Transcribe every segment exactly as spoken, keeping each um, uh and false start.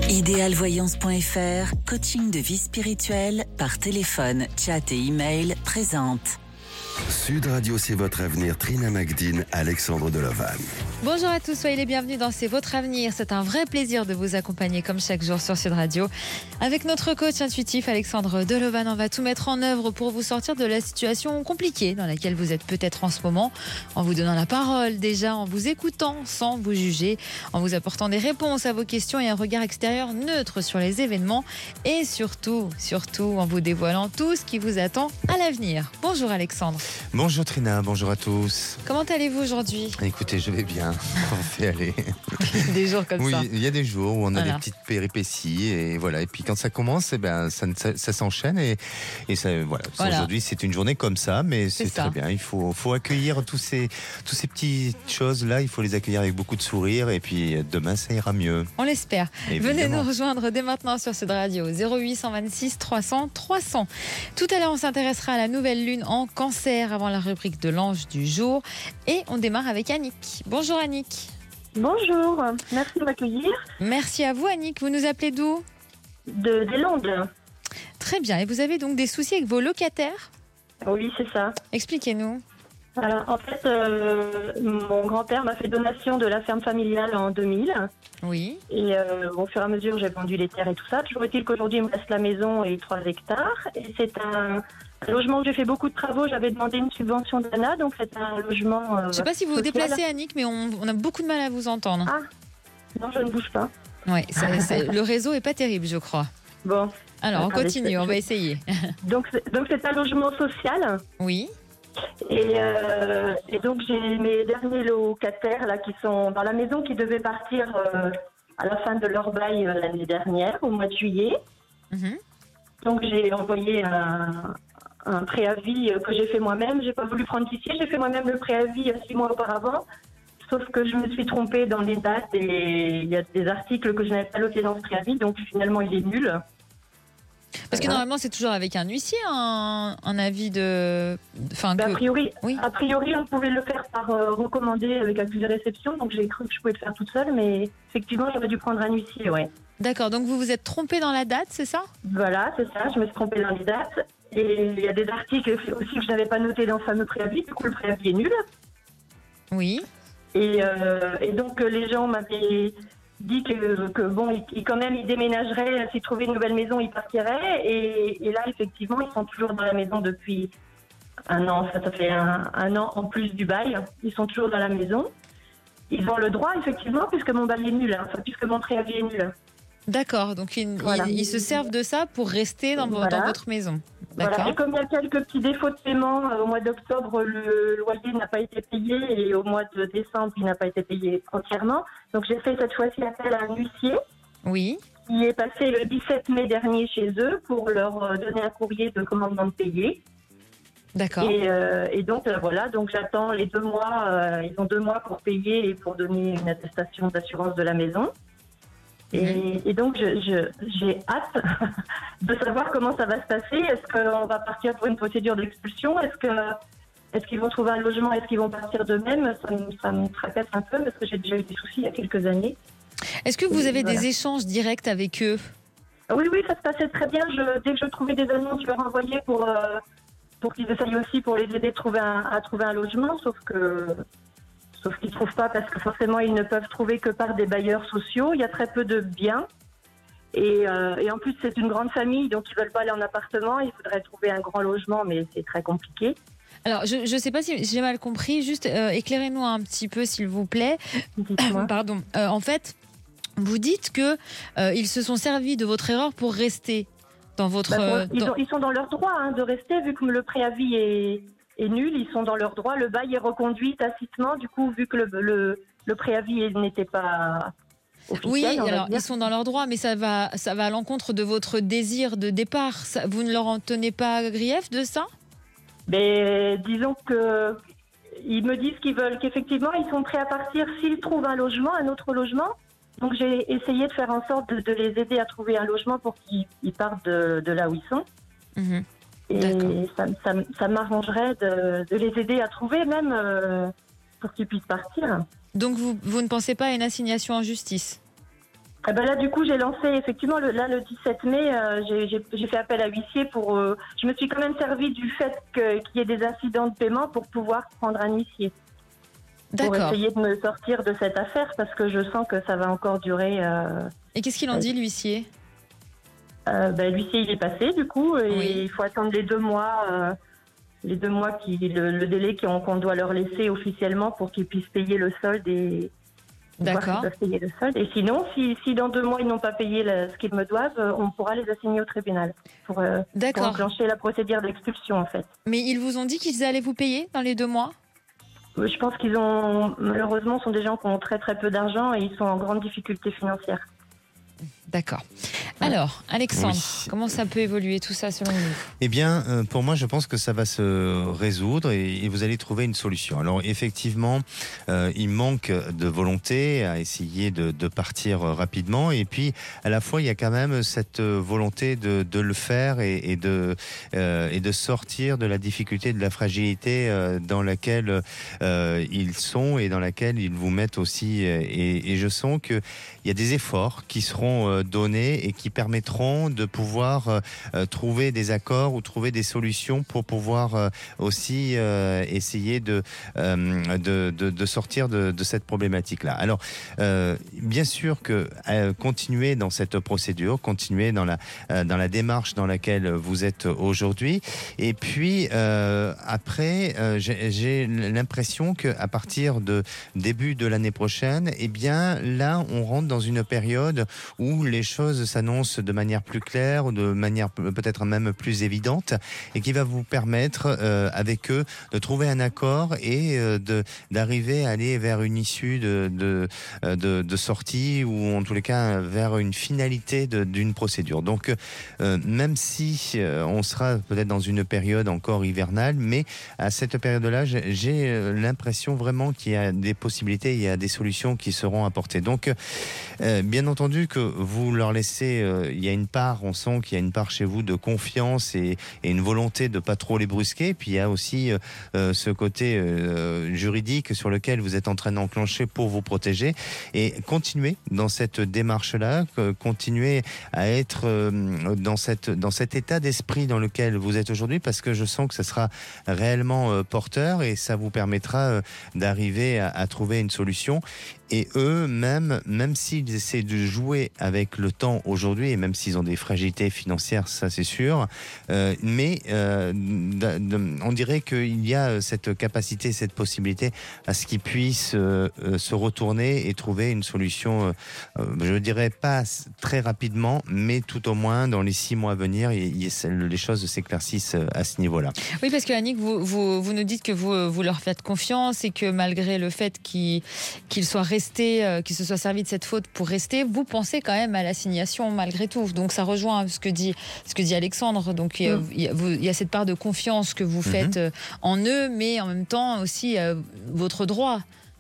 idéal voyance point f r, coaching de vie spirituelle par téléphone, chat et email présente. Sud Radio, c'est votre avenir. Trina Magdine, Alexandre Delovan. Bonjour à tous, soyez les bienvenus dans C'est votre avenir. C'est un vrai plaisir de vous accompagner comme chaque jour sur Sud Radio. Avec notre coach intuitif Alexandre Delovan, on va tout mettre en œuvre pour vous sortir de la situation compliquée dans laquelle vous êtes peut-être en ce moment, en vous donnant la parole déjà, en vous écoutant sans vous juger, en vous apportant des réponses à vos questions et un regard extérieur neutre sur les événements et surtout, surtout en vous dévoilant tout ce qui vous attend à l'avenir. Bonjour Alexandre. Bonjour Trina, bonjour à tous. Comment allez-vous aujourd'hui ? Écoutez, je vais bien, on fait aller. Des jours comme oui, ça. Oui, il y a des jours où on a voilà. des petites péripéties et voilà. Et puis quand ça commence, eh ben, ça, ça, ça s'enchaîne et, et ça, voilà. voilà. Aujourd'hui, c'est une journée comme ça, mais c'est, c'est très bien. Il faut, faut accueillir tous ces, tous ces petites choses-là, il faut les accueillir avec beaucoup de sourire et puis demain, ça ira mieux. On l'espère. Évidemment. Venez nous rejoindre dès maintenant sur Sud Radio, zéro huit cent vingt-six trois cents trois cents. Tout à l'heure, on s'intéressera à la nouvelle lune en Cancer avant la rubrique de l'ange du jour. Et on démarre avec Annick. Bonjour Annick. Bonjour, merci de m'accueillir. Merci à vous Annick. Vous nous appelez d'où ? De, des Landes. Très bien. Et vous avez donc des soucis avec vos locataires ? Oui, c'est ça. Expliquez-nous. Alors, en fait, euh, mon grand-père m'a fait donation de la ferme familiale en deux mille. Oui. Et euh, au fur et à mesure, j'ai vendu les terres et tout ça. Toujours est-il qu'aujourd'hui, il me reste la maison et trois hectares. Et c'est un, un logement où j'ai fait beaucoup de travaux. J'avais demandé une subvention d'A N A, donc c'est un logement... Euh, je ne sais pas si vous vous déplacez Annick, mais on, on a beaucoup de mal à vous entendre. Ah, non, je ne bouge pas. Oui, ça, ça, le réseau est pas terrible, je crois. Bon. Alors, on Attendez, continue, je... on va essayer. Donc, c'est, donc c'est un logement social. Oui. Et, euh, et donc j'ai mes derniers locataires là qui sont dans la maison qui devaient partir euh, à la fin de leur bail euh, l'année dernière, au mois de juillet. Mm-hmm. Donc j'ai envoyé un, un préavis que j'ai fait moi-même. J'ai pas voulu prendre d'ici, j'ai fait moi-même le préavis six mois auparavant. Sauf que je me suis trompée dans les dates et il y a des articles que je n'avais pas notés dans ce préavis, donc finalement il est nul. Parce que normalement, c'est toujours avec un huissier, un, un avis de... Enfin, bah, que... a, priori, oui. a priori, on pouvait le faire par euh, recommandé avec accusé de réception, donc j'ai cru que je pouvais le faire toute seule, mais effectivement, j'aurais dû prendre un huissier, ouais. D'accord, donc vous vous êtes trompé dans la date, c'est ça ? Voilà, c'est ça, je me suis trompée dans les dates. Et il y a des articles aussi que je n'avais pas notés dans le fameux préavis, du coup le préavis est nul. Oui. Et, euh, et donc les gens m'avaient... dit que, que bon, ils, quand même, ils déménageraient, s'ils trouvaient une nouvelle maison, ils partiraient. Et, et là, effectivement, ils sont toujours dans la maison depuis un an. Ça, ça fait un, un an en plus du bail. Ils sont toujours dans la maison. Ils ont le droit, effectivement, puisque mon bail est nul, hein, enfin, puisque mon préavis est nul. D'accord, donc ils, voilà. ils, ils se servent de ça pour rester dans, voilà. dans votre maison. D'accord. Voilà. Et comme il y a quelques petits défauts de paiement, euh, au mois d'octobre, le loyer n'a pas été payé et au mois de décembre, il n'a pas été payé entièrement. Donc j'ai fait cette fois-ci appel à un huissier. Oui. Qui est passé le dix-sept mai dernier chez eux pour leur donner un courrier de commandement de payer. D'accord. Et, euh, et donc euh, voilà, donc j'attends les deux mois. Euh, ils ont deux mois pour payer et pour donner une attestation d'assurance de la maison. Et, mmh. et donc, je, je, j'ai hâte de savoir comment ça va se passer. Est-ce qu'on va partir pour une procédure d'expulsion ? Est-ce que, est-ce qu'ils vont trouver un logement ? Est-ce qu'ils vont partir d'eux-mêmes ? Ça me, ça me tracasse un peu parce que j'ai déjà eu des soucis il y a quelques années. Est-ce que vous et avez voilà. des échanges directs avec eux ? Oui, oui, ça se passait très bien. Je, dès que je trouvais des annonces, je leur envoyais pour, euh, pour qu'ils essayent aussi pour les aider à trouver un, à trouver un logement. Sauf que... Sauf qu'ils ne trouvent pas parce que forcément, ils ne peuvent trouver que par des bailleurs sociaux. Il y a très peu de biens. Et, euh, et en plus, c'est une grande famille, donc ils ne veulent pas aller en appartement. Ils voudraient trouver un grand logement, mais c'est très compliqué. Alors, je ne sais pas si j'ai mal compris. Juste, euh, éclairez-nous un petit peu, s'il vous plaît. Dites-moi. Pardon. Euh, en fait, vous dites qu'ils euh, se sont servis de votre erreur pour rester dans votre... Bah, bon, ils, dans... ont, ils sont dans leur droit hein, de rester, vu que le préavis est... est nul, ils sont dans leur droit, le bail est reconduit tacitement, du coup, vu que le, le, le préavis n'était pas officiel. Oui, alors dire. Ils sont dans leur droit, mais ça va, ça va à l'encontre de votre désir de départ. Ça, vous ne leur en tenez pas grief de ça ? Mais disons que ils me disent qu'ils veulent, qu'effectivement, ils sont prêts à partir s'ils trouvent un logement, un autre logement. Donc j'ai essayé de faire en sorte de, de les aider à trouver un logement pour qu'ils ils partent de, de là où ils sont. Mmh. Et ça, ça, ça m'arrangerait de, de les aider à trouver, même euh, pour qu'ils puissent partir. Donc vous, vous ne pensez pas à une assignation en justice ? Eh ben là, du coup, j'ai lancé, effectivement, le, là, le dix-sept mai, euh, j'ai, j'ai, j'ai fait appel à huissier pour... Euh, je me suis quand même servi du fait que, qu'il y ait des incidents de paiement pour pouvoir prendre un huissier. D'accord. Pour essayer de me sortir de cette affaire, parce que je sens que ça va encore durer... Euh, Et qu'est-ce qu'il en dit, l'huissier ? euh, ben, L'huissier, il est passé, du coup, et Oui. il faut attendre les deux mois... Euh, les deux mois, qui, le, le délai qu'on, qu'on doit leur laisser officiellement pour qu'ils puissent payer le solde et... D'accord. Payer le solde. Et sinon, si, si dans deux mois ils n'ont pas payé le, ce qu'ils me doivent, on pourra les assigner au tribunal pour, euh, pour enclencher la procédure d'expulsion en fait. Mais ils vous ont dit qu'ils allaient vous payer dans les deux mois ? Je pense qu'ils ont, malheureusement, sont des gens qui ont très très peu d'argent et ils sont en grande difficulté financière. D'accord. Alors, Alexandre, Oui. comment ça peut évoluer tout ça selon vous ? Eh bien, euh, pour moi, je pense que ça va se résoudre et, et vous allez trouver une solution. Alors, effectivement, euh, il manque de volonté à essayer de, de partir rapidement. Et puis, à la fois, il y a quand même cette volonté de, de le faire et, et, de, euh, et de sortir de la difficulté, de la fragilité euh, dans laquelle euh, ils sont et dans laquelle ils vous mettent aussi. Et, et je sens qu'il y a des efforts qui seront donnés et qui permettront de pouvoir euh, trouver des accords ou trouver des solutions pour pouvoir euh, aussi euh, essayer de, euh, de, de, de sortir de, de cette problématique-là. Alors, euh, bien sûr que euh, continuer dans cette procédure, continuer dans la, euh, dans la démarche dans laquelle vous êtes aujourd'hui. Et puis, euh, après, euh, j'ai, j'ai l'impression qu'à partir de début de l'année prochaine, eh bien, là, on rentre dans une période où les choses s'annoncent de manière plus claire ou de manière peut-être même plus évidente et qui va vous permettre euh, avec eux de trouver un accord et euh, de, d'arriver à aller vers une issue de, de, de, de sortie ou en tous les cas vers une finalité de, d'une procédure. Donc euh, même si euh, on sera peut-être dans une période encore hivernale, mais à cette période-là, j'ai, j'ai l'impression vraiment qu'il y a des possibilités, il y a des solutions qui seront apportées. Donc euh, bien entendu que vous leur laissez, euh, il y a une part, on sent qu'il y a une part chez vous de confiance et, et une volonté de pas trop les brusquer. Puis il y a aussi euh, ce côté euh, juridique sur lequel vous êtes en train d'enclencher pour vous protéger et continuer dans cette démarche-là, continuer à être euh, dans cette dans cet état d'esprit dans lequel vous êtes aujourd'hui, parce que je sens que ça sera réellement euh, porteur et ça vous permettra euh, d'arriver à, à trouver une solution. Et eux, même, même s'ils essaient de jouer avec le temps aujourd'hui, et même s'ils ont des fragilités financières, ça c'est sûr, euh, mais euh, de, de, on dirait qu'il y a cette capacité, cette possibilité à ce qu'ils puissent euh, euh, se retourner et trouver une solution, euh, je dirais pas très rapidement, mais tout au moins dans les six mois à venir, et, et les choses s'éclaircissent à ce niveau-là. Oui, parce que Annick, vous, vous, vous nous dites que vous, vous leur faites confiance et que malgré le fait qu'ils, qu'ils soient resté, euh, qu'il se soit servi de cette faute pour rester, vous pensez quand même à l'assignation malgré tout. Donc ça rejoint ce que dit, ce que dit Alexandre. Donc il y a, Mm. il y a, vous, il y a cette part de confiance que vous faites euh, en eux, mais en même temps aussi euh, votre droit.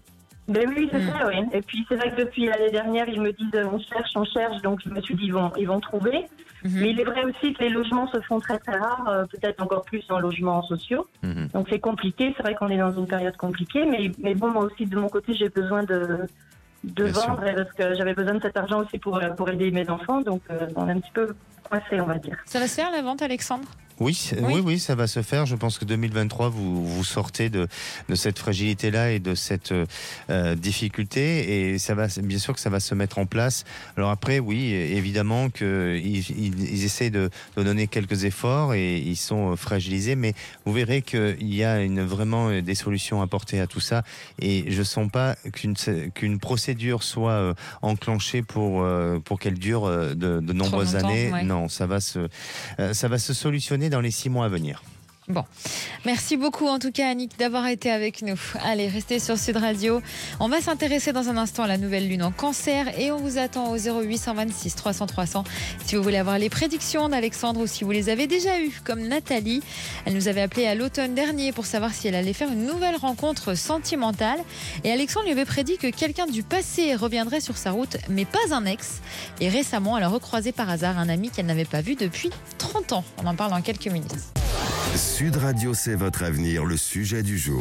Ben oui, c'est Mm. ça, oui. Et puis c'est vrai que depuis l'année dernière, ils me disent euh, on cherche, on cherche, donc je me suis dit ils vont, ils vont trouver. Mhm. Mais il est vrai aussi que les logements se font très très rares, euh, peut-être encore plus en logements sociaux. Mmh. Donc c'est compliqué, c'est vrai qu'on est dans une période compliquée, mais, mais bon, moi aussi de mon côté, j'ai besoin de, de Bien vendre et parce que j'avais besoin de cet argent aussi pour, euh, pour aider mes enfants, donc euh, on est un petit peu coincé, on va dire. Ça va se faire la vente, Alexandre ? Oui, Oui. oui, oui, ça va se faire. Je pense que deux mille vingt-trois, vous, vous sortez de, de cette fragilité-là et de cette euh, difficulté, et ça va, bien sûr que ça va se mettre en place. Alors après, oui, évidemment qu'ils ils, ils essaient de, de donner quelques efforts et ils sont fragilisés, mais vous verrez qu'il y a une, vraiment des solutions apportées à tout ça, et je sens pas qu'une, qu'une procédure soit euh, enclenchée pour, euh, pour qu'elle dure euh, de, de nombreuses longtemps, années. ouais. Non, ça va se, euh, ça va se solutionner dans les six mois à venir. Bon, merci beaucoup en tout cas Annick d'avoir été avec nous. Allez, restez sur Sud Radio. On va s'intéresser dans un instant à la nouvelle lune en cancer et on vous attend au zéro huit cent vingt-six trois cents trois cents si vous voulez avoir les prédictions d'Alexandre ou si vous les avez déjà eues, comme Nathalie. Elle nous avait appelé à l'automne dernier pour savoir si elle allait faire une nouvelle rencontre sentimentale et Alexandre lui avait prédit que quelqu'un du passé reviendrait sur sa route, mais pas un ex. Et récemment, elle a recroisé par hasard un ami qu'elle n'avait pas vu depuis trente ans. On en parle dans quelques minutes. Sud Radio, c'est votre avenir, le sujet du jour.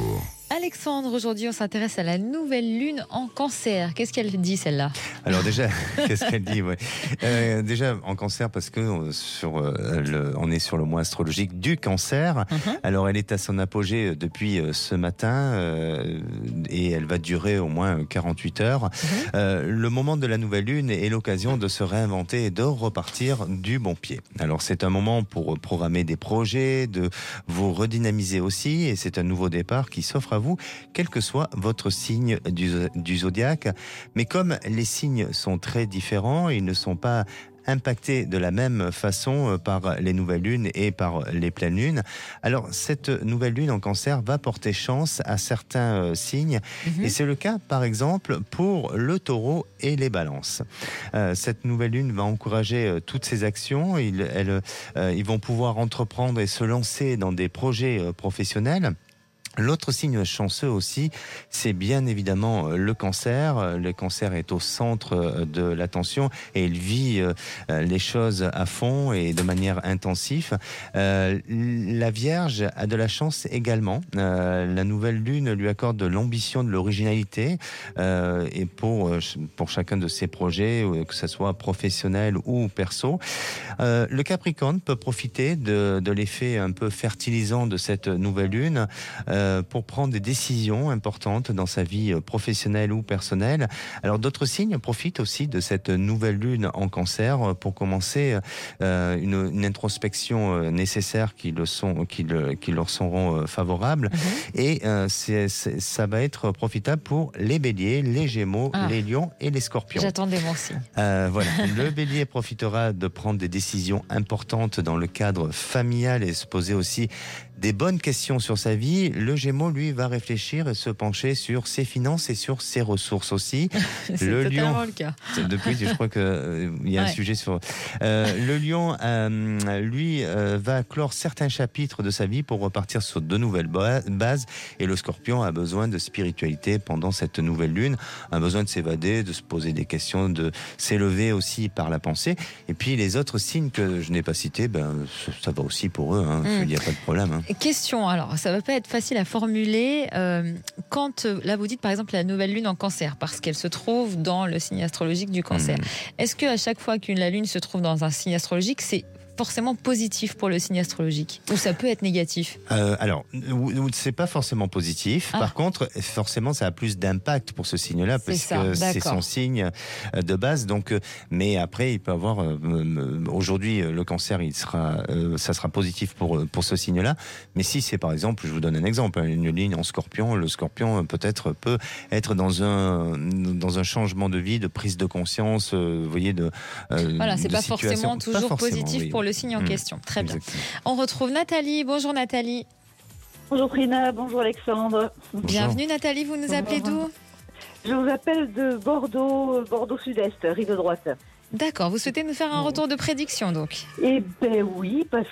Alexandre, aujourd'hui, on s'intéresse à la nouvelle lune en Cancer. Qu'est-ce qu'elle dit, celle-là ? Alors déjà, qu'est-ce qu'elle dit ouais. euh, Déjà, en Cancer, parce que euh, sur, euh, le, on est sur le mois astrologique du Cancer. Mm-hmm. Alors, elle est à son apogée depuis euh, ce matin euh, et elle va durer au moins quarante-huit heures. Mm-hmm. Euh, le moment de la nouvelle lune est l'occasion de se réinventer et de repartir du bon pied. Alors, c'est un moment pour programmer des projets, de vous redynamiser aussi, et c'est un nouveau départ qui s'offre à vous, quel que soit votre signe du, du zodiaque. Mais comme les signes sont très différents, ils ne sont pas impactés de la même façon par les nouvelles lunes et par les pleines lunes. Alors, cette nouvelle lune en Cancer va porter chance à certains euh, signes. Mmh. Et c'est le cas, par exemple, pour le Taureau et les Balances. Euh, cette nouvelle lune va encourager euh, toutes ces actions. Ils, elles, euh, ils vont pouvoir entreprendre et se lancer dans des projets euh, professionnels. L'autre signe chanceux aussi, c'est bien évidemment le Cancer. Le Cancer est au centre de l'attention et il vit les choses à fond et de manière intensive. Euh, la Vierge a de la chance également. Euh, la nouvelle lune lui accorde de l'ambition, de l'originalité euh, et pour, pour chacun de ses projets, que ce soit professionnel ou perso. Euh, le Capricorne peut profiter de, de l'effet un peu fertilisant de cette nouvelle lune euh, pour prendre des décisions importantes dans sa vie professionnelle ou personnelle. Alors d'autres signes profitent aussi de cette nouvelle lune en Cancer pour commencer euh, une, une introspection nécessaire qui, le sont, qui, le, qui leur seront favorables. Mmh. Et euh, c'est, c'est, ça va être profitable pour les Béliers, les Gémeaux, ah. les Lions et les Scorpions. J'attendais mon signe. Euh, voilà. Le Bélier profitera de prendre des décisions importantes dans le cadre familial et se poser aussi des bonnes questions sur sa vie. Le Gémeaux, lui, va réfléchir et se pencher sur ses finances et sur ses ressources aussi. C'est le totalement Lion, le cas. Depuis, je crois qu'il euh, y a ouais. un sujet sur... Euh, le Lion, euh, lui, euh, va clore certains chapitres de sa vie pour repartir sur de nouvelles bases. Et le Scorpion a besoin de spiritualité pendant cette nouvelle lune, a besoin de s'évader, de se poser des questions, de s'élever aussi par la pensée. Et puis, les autres signes que je n'ai pas cités, ben, ça va aussi pour eux. Hein. Mm. Il n'y a pas de problème. Hein. Question, alors ça ne va pas être facile à formuler. Euh, quand, là vous dites par exemple la nouvelle lune en Cancer, parce qu'elle se trouve dans le signe astrologique du Cancer. Mmh. Est-ce qu'à chaque fois qu'une la lune se trouve dans un signe astrologique, c'est forcément positif pour le signe astrologique ou ça peut être négatif? euh, Alors, c'est pas forcément positif. Ah. Par contre, forcément, ça a plus d'impact pour ce signe-là parce ça, que d'accord. c'est son signe de base. Donc, mais après, il peut avoir. Euh, aujourd'hui, le Cancer, il sera, euh, ça sera positif pour pour ce signe-là. Mais si c'est par exemple, je vous donne un exemple, une ligne en Scorpion, le Scorpion peut-être peut être dans un dans un changement de vie, de prise de conscience. Euh, vous voyez de. Euh, voilà, c'est de pas situation. forcément toujours pas forcément, positif oui. pour le signe en mmh, question. Très bien. Exactement. On retrouve Nathalie. Bonjour Nathalie. Bonjour Trina, bonjour Alexandre. Bonjour. Bienvenue Nathalie, vous nous bonjour. Appelez d'où? Je vous appelle de Bordeaux, Bordeaux Sud-Est, rive droite. D'accord, vous souhaitez nous faire un retour de prédiction donc? Eh ben oui, parce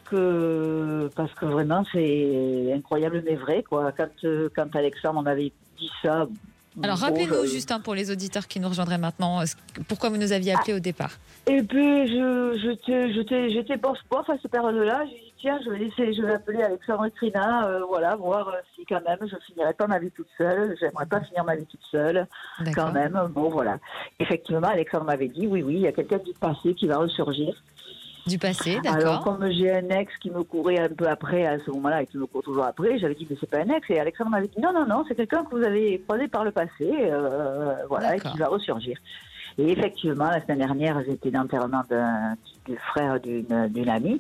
que parce que vraiment c'est incroyable mais vrai quoi. Quand quand Alexandre m'avait dit ça. Alors bon, rappelez-nous je... juste hein, pour les auditeurs qui nous rejoindraient maintenant, pourquoi vous nous aviez appelé ah. au départ? Et puis je j'étais j'étais j'étais bof bof à cette période-là. J'ai dit tiens je vais laisser, je vais appeler Alexandre et Trina, euh, voilà voir euh, si quand même je finirais pas ma vie toute seule. J'aimerais pas finir ma vie toute seule. D'accord. Quand même. Bon voilà. Effectivement Alexandre m'avait dit oui oui il y a quelqu'un du passé qui va ressurgir. Du passé, d'accord. Alors, comme j'ai un ex qui me courait un peu après, à ce moment-là, et qui me court toujours après, j'avais dit, mais c'est pas un ex. Et Alexandre m'avait dit, non, non, non, c'est quelqu'un que vous avez croisé par le passé, euh, voilà, d'accord. et qui va ressurgir. Et effectivement, la semaine dernière, j'étais l'enterrement d'un, du frère d'une, d'une amie.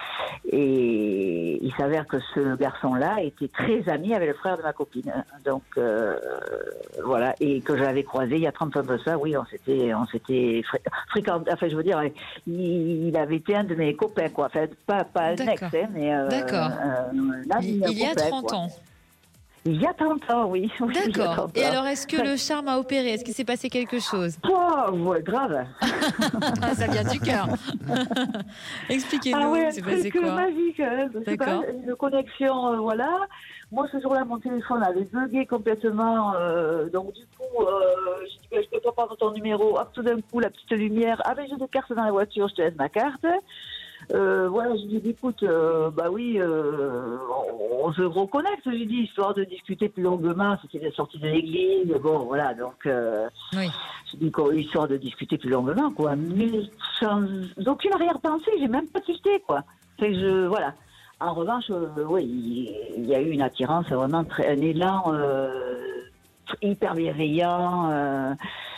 Et il s'avère que ce garçon-là était très ami avec le frère de ma copine. Donc, euh, voilà. Et que j'avais croisé il y a trente ans de ça, oui, on s'était, on s'était fré- fréquenté. Enfin, je veux dire, il, il avait été un de mes copains, quoi. Enfin, pas, pas un ex, hein, mais. Euh, D'accord. Euh, là, il, il y a trente quoi. ans. Il y a trente ans, oui. D'accord. trente ans. Et alors, est-ce que le charme a opéré? Est-ce qu'il s'est passé quelque chose? Oh, ouais, grave. Ah, ça vient du cœur. Expliquez-nous, ah ouais, c'est passé quoi? C'est magique. Hein. C'est pas une connexion, euh, voilà. Moi, ce jour-là, mon téléphone avait bugué complètement. Euh, donc, du coup, euh, j'ai dit, ben, je peux pas prendre ton numéro. Hop, tout d'un coup, la petite lumière. Ah, ben, j'ai des cartes dans la voiture, je te laisse ma carte. Euh, voilà, je lui dis, écoute, euh, bah oui, euh, on, on se reconnecte, je lui dis, histoire de discuter plus longuement. C'était la sortie de l'église, bon, voilà, donc, euh, Oui. je dis, quoi, histoire de discuter plus longuement, quoi. Mais sans aucune arrière-pensée, j'ai même pas tilté, quoi. Fait que je, voilà. En revanche, euh, oui, il y a eu une attirance, vraiment, très, un élan euh, hyper bienveillant, euh,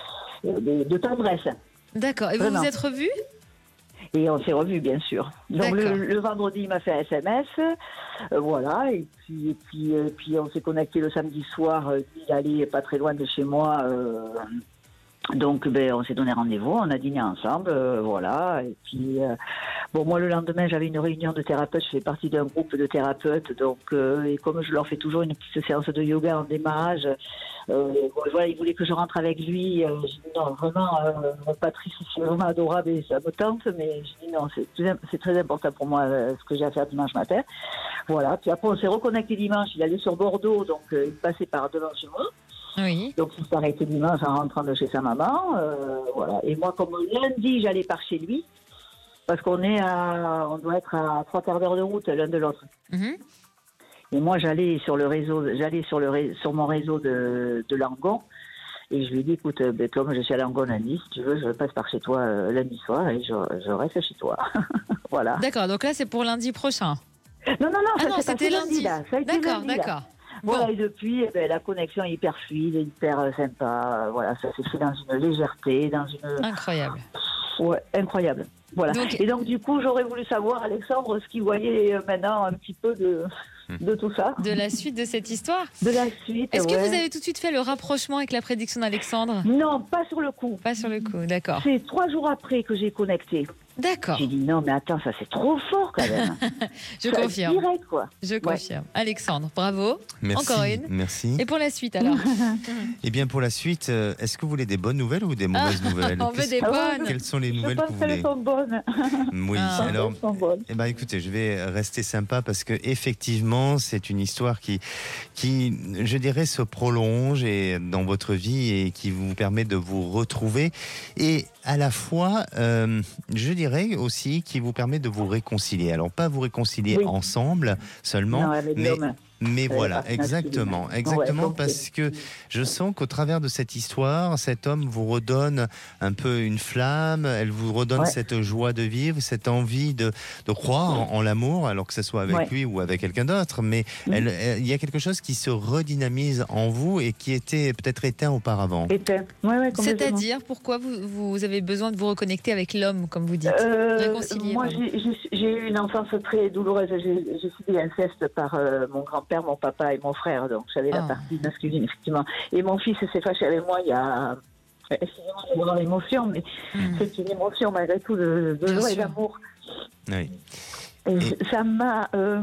de, de tendresse. D'accord. Et vous Vraiment. vous êtes revus? Et on s'est revus, bien sûr. Donc le, D'accord. le vendredi, il m'a fait un S M S, euh, voilà, et puis, et puis, euh, puis on s'est connecté le samedi soir, euh, il allait pas très loin de chez moi, euh, donc ben, on s'est donné rendez-vous, on a dîné ensemble, euh, voilà, et puis, euh, bon, moi le lendemain, j'avais une réunion de thérapeutes, je fais partie d'un groupe de thérapeutes, donc, euh, et comme je leur fais toujours une petite séance de yoga en démarrage, Euh, bon, voilà, il voulait que je rentre avec lui. Euh, j'ai dit non, vraiment, euh, Patrice, c'est vraiment adorable et ça me tente, mais j'ai dit non, c'est, c'est très important pour moi euh, ce que j'ai à faire dimanche matin. Voilà, puis après on s'est reconnecté dimanche, il allait sur Bordeaux, donc euh, il passait par devant chez moi. Oui. Donc il s'est arrêté dimanche en rentrant de chez sa maman. Euh, voilà. Et moi, comme lundi, j'allais par chez lui, parce qu'on est à, on doit être à trois quarts d'heure de route l'un de l'autre. Mhm. Et moi, j'allais sur le réseau, j'allais sur le ré- sur mon réseau de, de Langon, et je lui ai dit, écoute, ben, comme je suis à Langon lundi, si tu veux, je passe par chez toi euh, lundi soir et je, je reste chez toi. Voilà. D'accord. Donc là, c'est pour lundi prochain. Non, non, non, Ah ça non, s'est c'était passé lundi. là. Ça a été D'accord, lundi, là. d'accord. Bon. Voilà, et depuis, eh ben, la connexion est hyper fluide, hyper euh, sympa. Euh, voilà, ça s'est fait dans une légèreté, dans une. Incroyable. Ouais, incroyable. Voilà. Donc- Et donc, du coup, j'aurais voulu savoir, Alexandre, ce qu'il voyait euh, maintenant un petit peu de, de tout ça. De la suite de cette histoire. De la suite. Est-ce que ouais. vous avez tout de suite fait le rapprochement avec la prédiction d'Alexandre? Non, pas sur le coup. Pas sur le coup, d'accord. C'est trois jours après que j'ai connecté. D'accord, J'ai dit non, mais attends, ça c'est trop fort quand même. je Ça, confirme. Direct, quoi. Je confirme. Alexandre, bravo. Merci. Encore une. Merci. Et pour la suite alors? Eh bien, pour la suite, euh, est-ce que vous voulez des bonnes nouvelles ou des mauvaises nouvelles On veut Qu'est-ce- des Ah ouais, bonnes. Quelles sont les Je nouvelles pense que vous qu'elles voulez sont bonnes. Oui, Ah. alors. Elles sont bonnes. Eh ben, écoutez, je vais rester sympa parce que effectivement, c'est une histoire qui, qui, je dirais, se prolonge et dans votre vie et qui vous permet de vous retrouver et à la fois, euh, je dirais aussi, qui vous permet de vous réconcilier. Alors pas vous réconcilier Oui. ensemble seulement, Non, avec mais l'homme. mais Euh, voilà, partenaire exactement, masculin. exactement, Ouais, parce que je sens qu'au travers de cette histoire, cet homme vous redonne un peu une flamme, elle vous redonne Ouais. cette joie de vivre, cette envie de, de croire en, en l'amour, alors que ce soit avec Ouais. lui ou avec quelqu'un d'autre, mais Mhm. elle- elle- il y a quelque chose qui se redynamise en vous et qui était peut-être éteint auparavant. Éteint. Ouais, ouais, complètement. C'est-à-dire, pourquoi vous, vous avez besoin de vous reconnecter avec l'homme, comme vous dites? Euh, Réconcilier, moi, pardon. j'ai, j'ai- j'ai eu une enfance très douloureuse. J'ai, j'ai subi l'inceste par euh, mon grand-père, mon papa et mon frère. Donc, j'avais la Ah. partie masculine, effectivement. Et mon fils s'est fâché avec moi il y a... Excusez-moi, j'ai vraiment l'émotion, mais Mhm. c'est une émotion malgré tout de, de Bien joie et sûr. d'amour. Oui. Et Et- ça m'a... euh,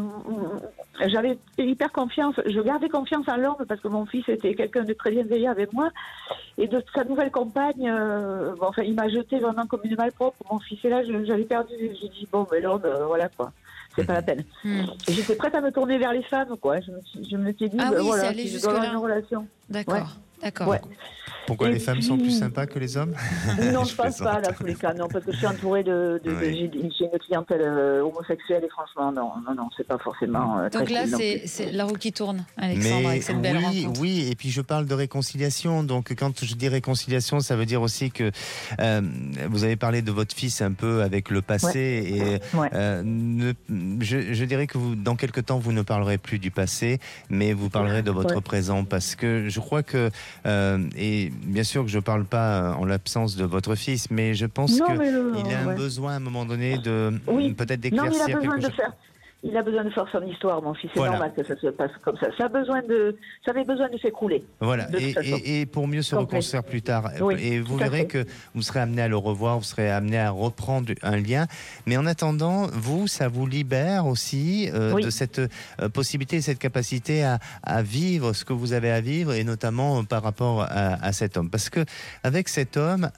j'avais hyper confiance. Je gardais confiance en l'homme parce que mon fils était quelqu'un de très bienveillant avec moi. Et de sa nouvelle compagne, euh, bon, enfin, il m'a jeté vraiment comme une malpropre. Mon fils est là, je- j'avais perdu. J'ai dit, bon, mais l'homme, euh, voilà quoi. C'est pas la peine. Hmm. Et j'étais prête à me tourner vers les femmes, quoi. Je me suis, je me suis dit, Ah ben oui, voilà, c'est allé si je jusque-là. dois avoir une relation. D'accord, Ouais. d'accord. Ouais. Pourquoi Et les femmes puis- sont plus sympas que les hommes Non, Je je pense pas, plaisante. dans tous les cas, non, parce que je suis entourée de, de, de- Oui. j'ai, j'ai une clientèle euh, homosexuelle et franchement, non, non, non, c'est pas forcément. euh, Donc très là, cool non c'est, plus. c'est la roue qui tourne, Alexandre, avec cette belle oui, rencontre. oui, et puis je parle de réconciliation. Donc quand je dis réconciliation, ça veut dire aussi que euh, vous avez parlé de votre fils un peu avec le passé et Ouais. euh, ne- je, je dirais que vous, dans quelque temps, vous ne parlerez plus du passé, mais vous parlerez de votre Ouais. présent parce que je crois que euh, et bien sûr que je parle pas en l'absence de votre fils, mais je pense Non, que mais le- il a un ouais. besoin à un moment donné de Oui. peut-être Non, mais il a d'éclaircir besoin quelque de chose. faire. Il a besoin de faire son histoire, mon fils. C'est Voilà. normal que ça se passe comme ça. Ça a besoin de, ça avait besoin de s'écrouler. Voilà, de toute et, façon. et- et pour mieux se Complet. reconstruire plus tard. Oui, et vous tout à verrez fait. que vous serez amené à le revoir, vous serez amené à reprendre un lien. Mais en attendant, vous, ça vous libère aussi euh, Oui. de cette euh, possibilité, cette capacité à, à vivre ce que vous avez à vivre, et notamment euh, par rapport à, à cet homme. Parce que avec cet homme, alors,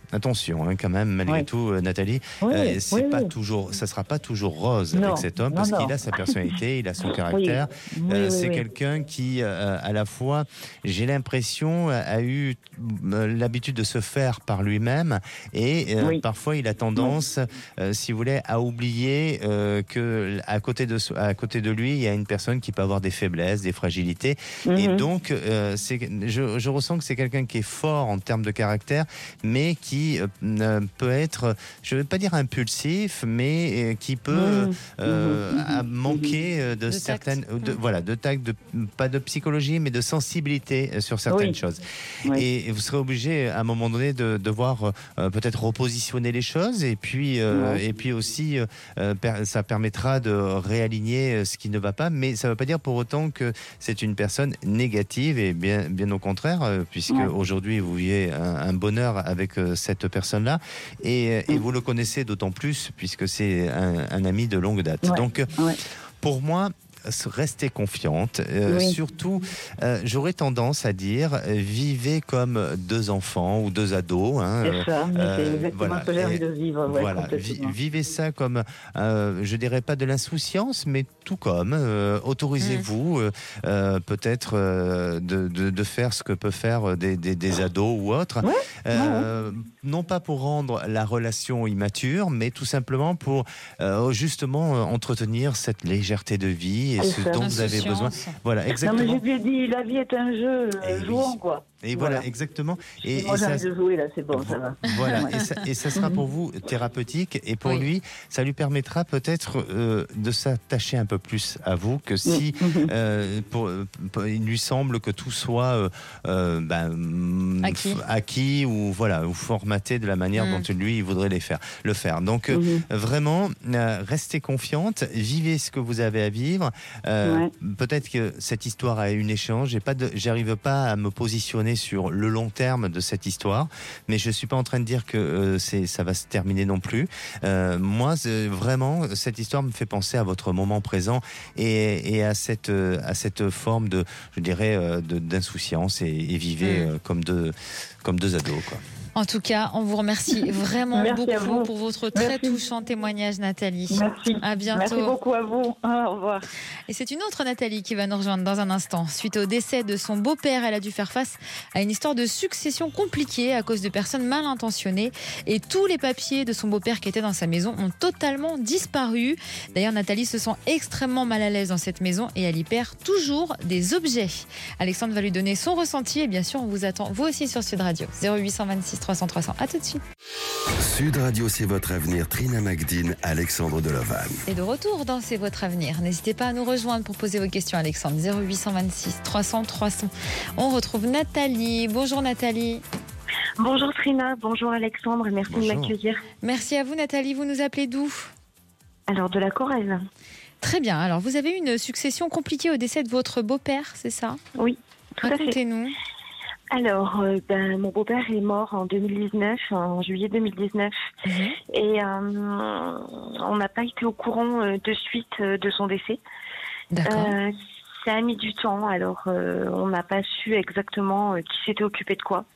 attention, hein, quand même, malgré Oui. tout, euh, Nathalie, Oui, euh, c'est oui, pas oui. toujours, ça sera pas toujours rose Non, avec cet homme non, parce non. qu'il a sa personnalité, il a son caractère. Oui, Euh, oui, c'est oui. quelqu'un qui, euh, à la fois, j'ai l'impression, a, a eu euh, l'habitude de se faire par lui-même et euh, Oui. parfois il a tendance, euh, si vous voulez, à oublier euh, que à côté de so- à côté de lui, il y a une personne qui peut avoir des faiblesses, des fragilités. Et Mhm. donc, euh, c'est, je, je ressens que c'est quelqu'un qui est fort en termes de caractère, mais qui euh, peut être, je ne vais pas dire impulsif, mais euh, qui peut Mhm. euh, Mhm. à manquer euh, de, De tact. certaines, de, Mhm. voilà, de tact, de, pas de psychologie, mais de sensibilité euh, sur certaines Oui. choses. Oui. Et, et vous serez obligé, à un moment donné, de devoir euh, peut-être repositionner les choses, et puis, euh, Ouais. et puis aussi, euh, euh, per- ça permettra de réaligner euh, ce qui ne va pas, mais ça ne veut pas dire pour autant que c'est une personne négative, et bien, bien au contraire, euh, puisque Ouais. aujourd'hui vous vivez un, un bonheur avec euh, cette personne-là, et, et Mm. vous le connaissez d'autant plus puisque c'est un, un ami de longue date. Ouais. Donc, Ouais. pour moi, restez confiante. Euh, Oui. Surtout, euh, j'aurais tendance à dire, euh, vivez comme deux enfants ou deux ados. Hein, C'est euh, ça, mais euh, c'est exactement voilà. ce que j'ai Et- envie de vivre. Ouais, voilà, vi- complètement. vivez ça comme, euh, je dirais pas de l'insouciance, mais tout comme. euh, autorisez-vous euh, euh, peut-être euh, de, de, de faire ce que peuvent faire des, des, des ados ou autres. Ouais, Euh, non pas pour rendre la relation immature, mais tout simplement pour euh, justement euh, entretenir cette légèreté de vie et C'est ce ça. dont vous avez besoin. Insouciance. Voilà, Non, mais exactement. j'ai bien dit, la vie est un jeu, Eh euh, oui. jouons, quoi. Et voilà, Voilà. exactement. Et, Et moi, et j'ai ça, envie de jouer, là, c'est bon, ça va. voilà, Ouais. et ça, et ça sera pour vous thérapeutique, et pour Oui. lui, ça lui permettra peut-être euh, de s'attacher un peu plus à vous que si Mhm. euh, pour, pour- il lui semble que tout soit euh, euh, ben, mm, Acquis. f- acquis ou voilà ou formaté de la manière Mm. dont lui il voudrait les faire, le faire. Donc euh, Mhm. vraiment, euh, restez confiante, vivez ce que vous avez à vivre. Euh, Ouais. Peut-être que cette histoire a une échéance. J'ai pas de, j'arrive pas à me positionner sur le long terme de cette histoire, mais je suis pas en train de dire que euh, c'est, ça va se terminer non plus. Euh, moi, c'est vraiment, cette histoire me fait penser à votre moment présent et, et à cette, euh, à cette forme de, je dirais, euh, de, d'insouciance, et, et vivez Mm. euh, comme deux, comme deux ados, quoi. En tout cas, on vous remercie vraiment Merci à beaucoup vous. pour votre très Merci. touchant témoignage, Nathalie. Merci. À bientôt. Merci beaucoup à vous. Au revoir. Et c'est une autre Nathalie qui va nous rejoindre dans un instant. Suite au décès de son beau-père, elle a dû faire face à une histoire de succession compliquée à cause de personnes mal intentionnées. Et tous les papiers de son beau-père qui étaient dans sa maison ont totalement disparu. D'ailleurs, Nathalie se sent extrêmement mal à l'aise dans cette maison et elle y perd toujours des objets. Alexandre va lui donner son ressenti et bien sûr, on vous attend vous aussi sur Sud Radio. zéro huit cent vingt-six trois cents trois cents. À tout de suite. Sud Radio, c'est votre avenir. Trina Magdine, Alexandre Delovan. Et de retour dans C'est votre avenir. N'hésitez pas à nous rejoindre pour poser vos questions, Alexandre. zéro huit cent vingt-six trois cents trois cents. On retrouve Nathalie. Bonjour Nathalie. Bonjour Trina, bonjour Alexandre, merci Bonjour. de m'accueillir. Merci à vous Nathalie. Vous nous appelez d'où ? Alors de la Corrèze. Très bien. Alors vous avez eu une succession compliquée au décès de votre beau-père, c'est ça ? Oui, tout à fait. Racontez-nous. Alors, euh, ben, mon beau-père est mort en deux mille dix-neuf, en juillet deux mille dix-neuf, Mhm. et euh, on n'a pas été au courant euh, de suite euh, de son décès. D'accord. Euh, ça a mis du temps, alors euh, on n'a pas su exactement euh, qui s'était occupé de quoi.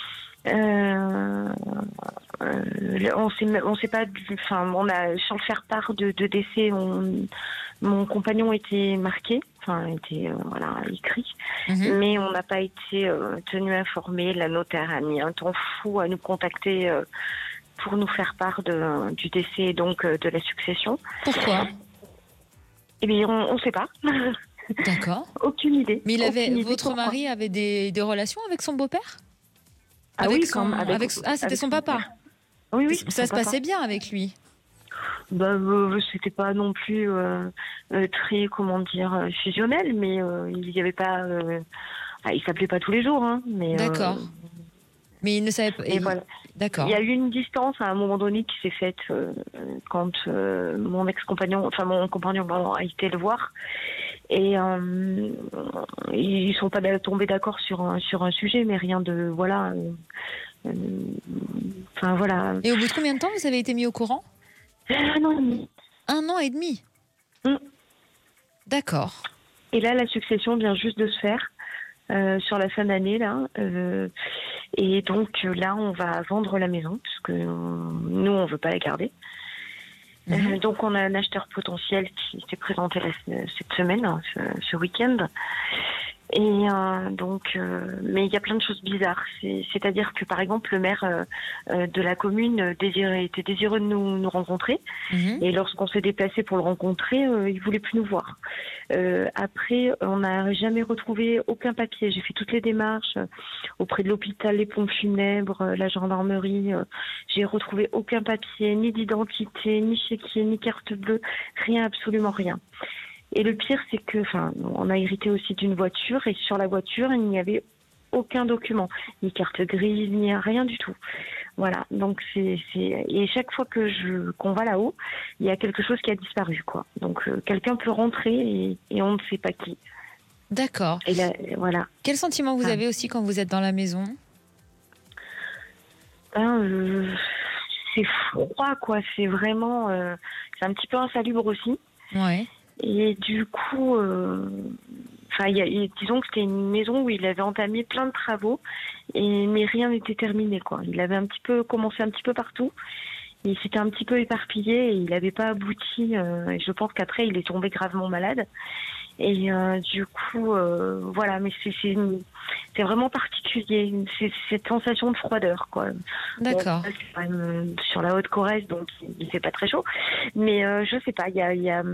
Euh, euh, on sait, on sait pas, enfin, on a sans le faire part de, de décès, on, mon compagnon était marqué, enfin, était euh, voilà écrit, Mhm. mais on n'a pas été euh, tenu informé. La notaire a mis un temps fou à nous contacter euh, pour nous faire part de, du décès et donc euh, de la succession. Pourquoi ? Eh bien, on ne sait pas. D'accord. Aucune idée. Mais il avait, Aucune idée votre pourquoi. mari avait des, des relations avec son beau-père ? Ah Avec oui, son- quand même, avec- avec- ah, c'était avec son son papa. père. Oui, oui. Ça son se papa. passait bien avec lui. Bah, euh, c'était pas non plus euh, euh, très, comment dire, euh, fusionnel, mais euh, il y avait pas. Euh... Ah, il s'appelait pas tous les jours, hein. Mais. euh, D'accord. Mais il ne savait pas. Et il- voilà. D'accord. Il y a eu une distance à un moment donné qui s'est faite euh, quand euh, mon ex-compagnon, enfin mon compagnon, pardon, a été le voir. Et euh, ils sont pas tombés d'accord sur un, sur un sujet, mais rien de. Voilà. euh, euh, Enfin, voilà. Et au bout de combien de temps vous avez été mis au courant ? Un an et demi. Un an et demi. Mm. D'accord. Et là, la succession vient juste de se faire. euh, sur la fin d'année là. Euh, et donc là, on va vendre la maison parce que on, nous, on veut pas la garder. Mmh. Euh, donc on a un acheteur potentiel qui s'est présenté la, cette semaine, hein, ce, ce week-end. Et euh, donc, euh, mais il y a plein de choses bizarres. C'est, c'est-à-dire que par exemple, le maire euh, euh, de la commune désirait, était désireux de nous, nous rencontrer. Mmh. Et lorsqu'on s'est déplacé pour le rencontrer, euh, il voulait plus nous voir. Euh, après, on n'a jamais retrouvé aucun papier. J'ai fait toutes les démarches euh, auprès de l'hôpital, les pompes funèbres, euh, la gendarmerie. Euh, j'ai retrouvé aucun papier, ni d'identité, ni chéquier, ni carte bleue, rien, absolument rien. Et le pire, c'est que, enfin, on a hérité aussi d'une voiture et sur la voiture, il n'y avait aucun document, ni carte grise, ni rien du tout. Voilà. Donc c'est, c'est... et chaque fois que je qu'on va là-haut, il y a quelque chose qui a disparu, quoi. Donc euh, quelqu'un peut rentrer et, et on ne sait pas qui. D'accord. Et là, voilà. Quel sentiment vous ah. avez aussi quand vous êtes dans la maison ? Ben, euh, c'est froid, quoi. C'est vraiment, euh, c'est un petit peu insalubre aussi. Ouais. Et du coup, euh, enfin, y a, y, disons que c'était une maison où il avait entamé plein de travaux, et, mais rien n'était terminé, quoi. Il avait un petit peu commencé un petit peu partout, il s'était un petit peu éparpillé et il n'avait pas abouti. Euh, et je pense qu'après, il est tombé gravement malade. Et euh, du coup, euh, voilà, mais c'est, c'est, c'est vraiment particulier, c'est cette sensation de froideur, quoi. D'accord. Bon, c'est quand même sur la Haute-Corrèze, donc il fait pas très chaud. Mais euh, je sais pas, il y a, y a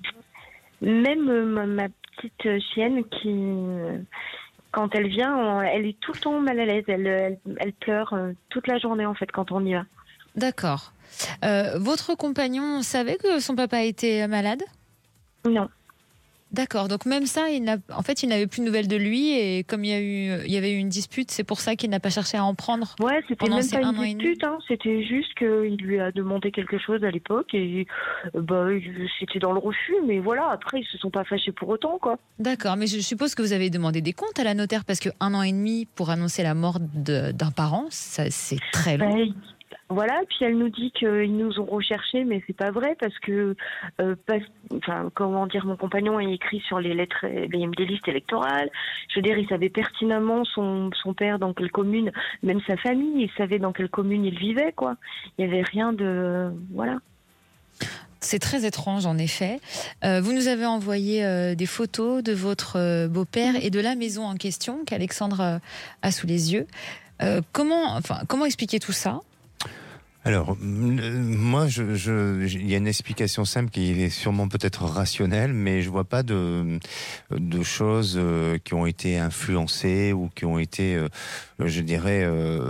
même euh, ma petite chienne qui, euh, quand elle vient, on, elle est tout le temps mal à l'aise. Elle, elle, elle pleure euh, toute la journée, en fait, quand on y va. D'accord. Euh, votre compagnon savait que son papa était malade ? Non. D'accord, donc même ça, il n'a, en fait, il n'avait plus de nouvelles de lui et comme il y a eu, il y avait eu une dispute, c'est pour ça qu'il n'a pas cherché à en prendre. Ouais, c'était même pas une dispute, hein, c'était juste qu'il lui a demandé quelque chose à l'époque et bah, c'était dans le refus, mais voilà, après ils se sont pas fâchés pour autant, quoi. D'accord, mais je suppose que vous avez demandé des comptes à la notaire parce que un an et demi pour annoncer la mort de, d'un parent, ça, c'est très long. Bah, voilà, puis elle nous dit qu'ils nous ont recherché, mais c'est pas vrai parce que, euh, parce, enfin, comment dire, mon compagnon a écrit sur les lettres, les, des listes électorales. Je veux dire, il savait pertinemment son, son père dans quelle commune, même sa famille, il savait dans quelle commune il vivait, quoi. Il y avait rien de, voilà. C'est très étrange, en effet. Euh, vous nous avez envoyé euh, des photos de votre euh, beau-père et de la maison en question qu'Alexandre euh, a sous les yeux. Euh, comment, enfin, comment expliquer tout ça ? Alors, moi, je, je, il y a une explication simple qui est sûrement peut-être rationnelle, mais je vois pas de, de choses qui ont été influencées ou qui ont été, je dirais,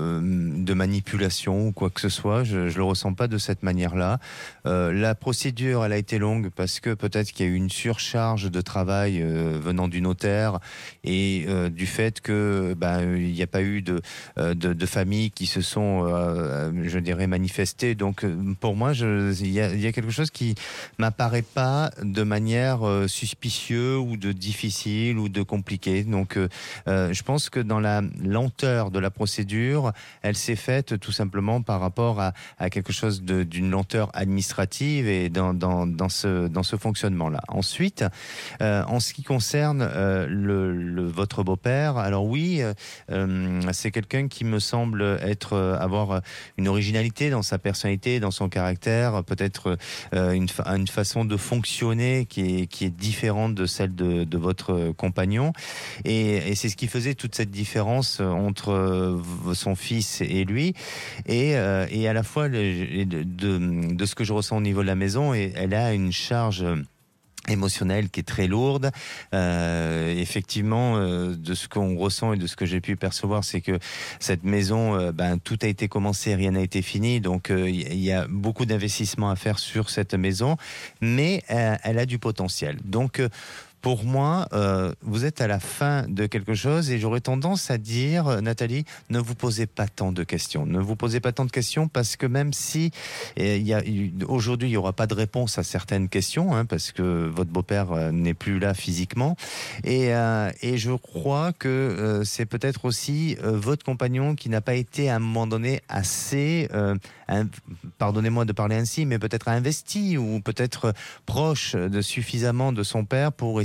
de manipulation ou quoi que ce soit. Je, je le ressens pas de cette manière-là. Euh, la procédure, elle a été longue parce que peut-être qu'il y a eu une surcharge de travail euh, venant du notaire et euh, du fait que, ben, il n'y a pas eu de, de, de familles qui se sont, euh, je dirais, manifestées. Donc pour moi, il y, y a quelque chose qui m'apparaît pas de manière euh, suspicieuse ou de difficile ou de compliquée. Donc euh, je pense que dans la lenteur de la procédure, elle s'est faite tout simplement par rapport à, à quelque chose de, d'une lenteur administrative et dans, dans, dans ce, dans ce fonctionnement-là. Ensuite, euh, en ce qui concerne euh, le, le, votre beau-père, alors oui, euh, c'est quelqu'un qui me semble être avoir une originalité dans sa personnalité, dans son caractère, peut-être euh, une, fa- une façon de fonctionner qui est, qui est différente de celle de, de votre compagnon. Et, et c'est ce qui faisait toute cette différence entre son fils et lui. Et, euh, et à la fois, le, de, de, de ce que je ressens au niveau de la maison, et elle a une charge émotionnelle qui est très lourde. Euh, effectivement, euh, de ce qu'on ressent et de ce que j'ai pu percevoir, c'est que cette maison, euh, ben, tout a été commencé, rien n'a été fini. Donc, il euh, y a beaucoup d'investissements à faire sur cette maison, mais euh, elle a du potentiel. Donc, euh, pour moi, euh, vous êtes à la fin de quelque chose et j'aurais tendance à dire, Nathalie, ne vous posez pas tant de questions. Ne vous posez pas tant de questions parce que même si eh, y a, aujourd'hui il n'y aura pas de réponse à certaines questions, hein, parce que votre beau-père euh, n'est plus là physiquement, et, euh, et je crois que euh, c'est peut-être aussi euh, votre compagnon qui n'a pas été à un moment donné assez, euh, un, pardonnez-moi de parler ainsi, mais peut-être investi ou peut-être proche de suffisamment de son père pour essayer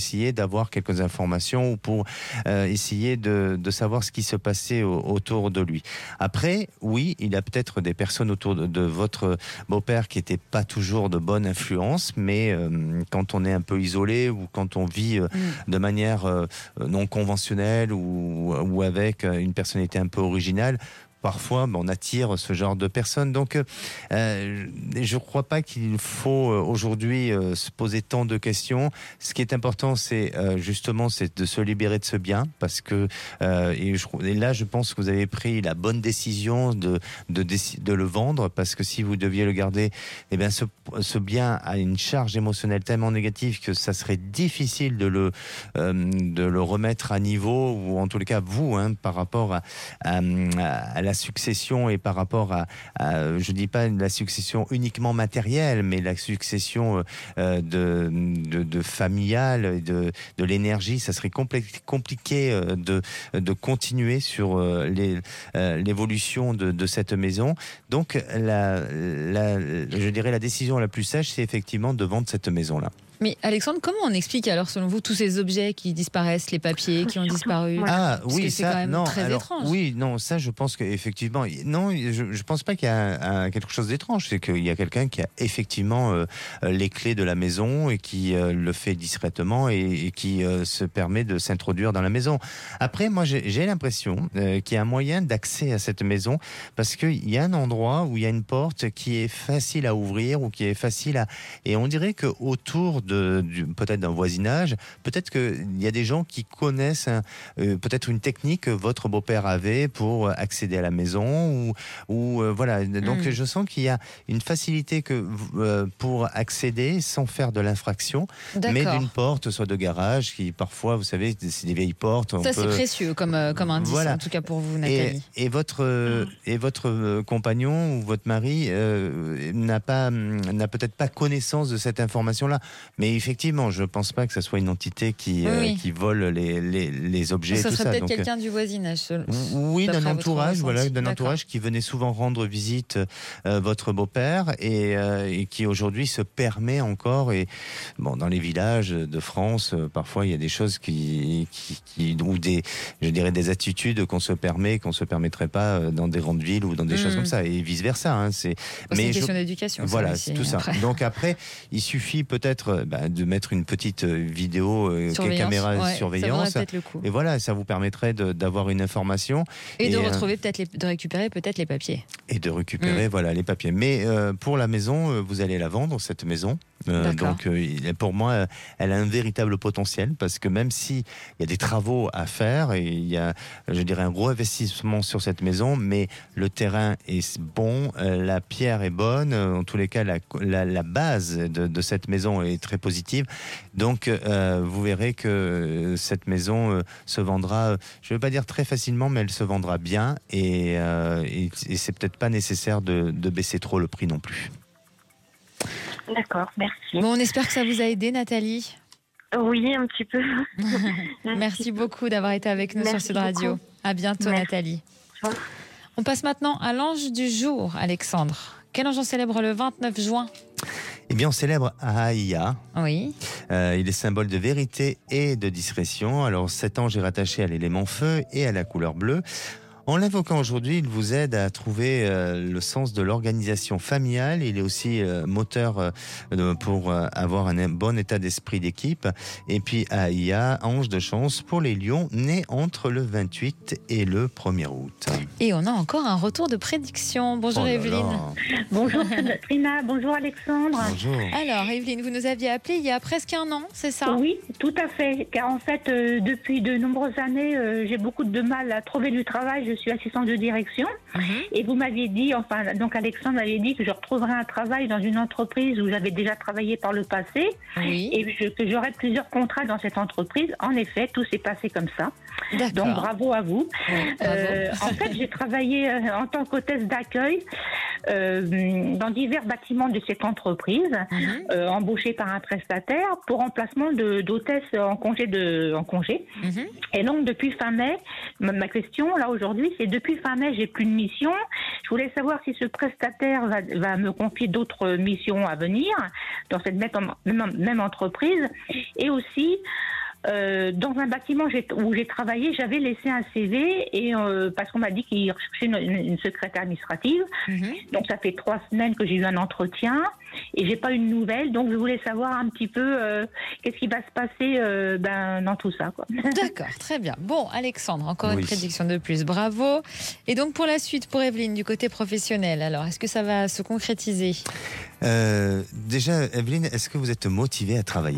essayer d'avoir quelques informations ou pour euh, essayer de, de savoir ce qui se passait au, autour de lui. Après, oui, il y a peut-être des personnes autour de, de votre beau-père qui n'étaient pas toujours de bonne influence, mais euh, quand on est un peu isolé ou quand on vit euh, mm. de manière euh, non conventionnelle ou, ou avec une personnalité un peu originale, parfois, on attire ce genre de personnes. Donc, euh, je ne crois pas qu'il faut aujourd'hui euh, se poser tant de questions. Ce qui est important, c'est euh, justement c'est de se libérer de ce bien. Parce que, euh, et, je, et là, je pense que vous avez pris la bonne décision de, de, de le vendre. Parce que si vous deviez le garder, eh bien, ce, ce bien a une charge émotionnelle tellement négative que ça serait difficile de le, euh, de le remettre à niveau, ou en tous les cas, vous, hein, par rapport à, à, à la la succession et par rapport à, à je dis pas la succession uniquement matérielle, mais la succession euh, de, de, de familiale et de, de l'énergie, ça serait compli- compliqué euh, de, de continuer sur euh, les, euh, l'évolution de, de cette maison. Donc, la, la, je dirais la décision la plus sage, c'est effectivement de vendre cette maison-là. Mais Alexandre, comment on explique alors, selon vous, tous ces objets qui disparaissent, les papiers qui ont disparu? Ah Parce oui, que c'est ça, quand même non, très alors, étrange. Oui, non, ça, je pense qu'effectivement, non, je ne pense pas qu'il y a un, quelque chose d'étrange. C'est qu'il y a quelqu'un qui a effectivement euh, les clés de la maison et qui euh, le fait discrètement et, et qui euh, se permet de s'introduire dans la maison. Après, moi, j'ai, j'ai l'impression euh, qu'il y a un moyen d'accès à cette maison parce qu'il y a un endroit où il y a une porte qui est facile à ouvrir ou qui est facile à... Et on dirait qu'autour de, du, peut-être d'un voisinage, peut-être qu'il y a des gens qui connaissent un, euh, peut-être une technique que votre beau-père avait pour accéder à la maison ou, ou euh, voilà. Donc mmh. je sens qu'il y a une facilité que, euh, pour accéder sans faire de l'infraction, D'accord. mais d'une porte, soit de garage, qui parfois, vous savez, c'est des vieilles portes. Ça, peut... c'est précieux comme, euh, comme indice, voilà. En tout cas pour vous, Nathalie. Et, et, votre, euh, et votre compagnon ou votre mari euh, n'a, pas, n'a peut-être pas connaissance de cette information-là. Mais effectivement, je ne pense pas que ce soit une entité qui, oui. euh, qui vole les, les, les objets. Ça et tout serait ça. peut-être Donc, quelqu'un du voisinage. Seul, oui, d'un entourage, voilà, d'un D'accord. entourage qui venait souvent rendre visite euh, votre beau-père et, euh, et qui aujourd'hui se permet encore. Et bon, dans les villages de France, euh, parfois il y a des choses qui, qui, qui ou des, je dirais, des attitudes qu'on se permet, qu'on se permettrait pas dans des grandes villes ou dans des mmh. choses comme ça, et vice versa. Hein, c'est, c'est mais une question je, d'éducation. Voilà, aussi, c'est tout après. ça. Donc après, il suffit peut-être bah, de mettre une petite vidéo, euh, caméra ouais, surveillance, ça le coup. et voilà, ça vous permettrait de, d'avoir une information et, et de euh, retrouver peut-être les, de récupérer peut-être les papiers. Et de récupérer, mmh. voilà, les papiers. Mais euh, pour la maison, euh, vous allez la vendre, cette maison. Euh, donc, euh, pour moi, elle a un véritable potentiel parce que même s'il y a des travaux à faire et il y a, je dirais, un gros investissement sur cette maison, mais le terrain est bon, euh, la pierre est bonne, en tous les cas, la, la, la base de, de cette maison est très positive. Donc, euh, vous verrez que cette maison euh, se vendra, je ne veux pas dire très facilement, mais elle se vendra bien et, euh, et, et c'est peut-être pas nécessaire de, de baisser trop le prix non plus. D'accord, merci. Bon, on espère que ça vous a aidé, Nathalie. Oui, un petit peu. Merci beaucoup d'avoir été avec nous Merci sur Sud Radio. beaucoup. À bientôt, Merci. Nathalie. On passe maintenant à l'ange du jour, Alexandre. Quel ange on célèbre le vingt-neuf juin ? Eh bien, on célèbre Ahia. Oui. Euh, il est symbole de vérité et de discrétion. Alors, cet ange est rattaché à l'élément feu et à la couleur bleue. En l'invoquant aujourd'hui, il vous aide à trouver euh, le sens de l'organisation familiale. Il est aussi euh, moteur euh, pour euh, avoir un bon état d'esprit d'équipe. Et puis, Ahia, ange de chance pour les lions nés entre le vingt-huit et le premier août. Et on a encore un retour de prédiction. Bonjour, Oh là Evelyne. là. Bonjour Trina, bonjour Alexandre. Bonjour. Alors, Evelyne, vous nous aviez appelé il y a presque un an, c'est ça ? Oui, tout à fait. Car en fait, euh, depuis de nombreuses années, euh, j'ai beaucoup de mal à trouver du travail. Je suis assistante de direction. Mmh. Et vous m'aviez dit, enfin, donc Alexandre m'avait dit que je retrouverais un travail dans une entreprise où j'avais déjà travaillé par le passé. Oui. Et je, que j'aurais plusieurs contrats dans cette entreprise. En effet, tout s'est passé comme ça. D'accord. Donc bravo à vous. Oui, bravo. Euh, en fait, j'ai travaillé euh, en tant qu'hôtesse d'accueil euh, dans divers bâtiments de cette entreprise, Mmh. euh, embauchée par un prestataire pour remplacement de, d'hôtesse en congé. De, en congé. Mmh. Et donc depuis fin mai, ma, ma question là aujourd'hui, c'est depuis fin mai, j'ai plus de mission. Je voulais savoir si ce prestataire va, va me confier d'autres missions à venir dans cette même, même, même entreprise, et aussi euh, dans un bâtiment j'ai, où j'ai travaillé, j'avais laissé un C V et euh, parce qu'on m'a dit qu'il recherchait une, une, une secrétaire administrative. Mm-hmm. Donc ça fait trois semaines que j'ai eu un entretien et j'ai pas eu de nouvelles. Donc je voulais savoir un petit peu euh, qu'est-ce qui va se passer euh, ben, dans tout ça, quoi. D'accord, très bien. Bon, Alexandre, encore Oui. une prédiction de plus. Bravo. Et donc pour la suite, pour Evelyne, du côté professionnel, alors est-ce que ça va se concrétiser ? Euh, déjà, Evelyne, est-ce que vous êtes motivée à travailler ?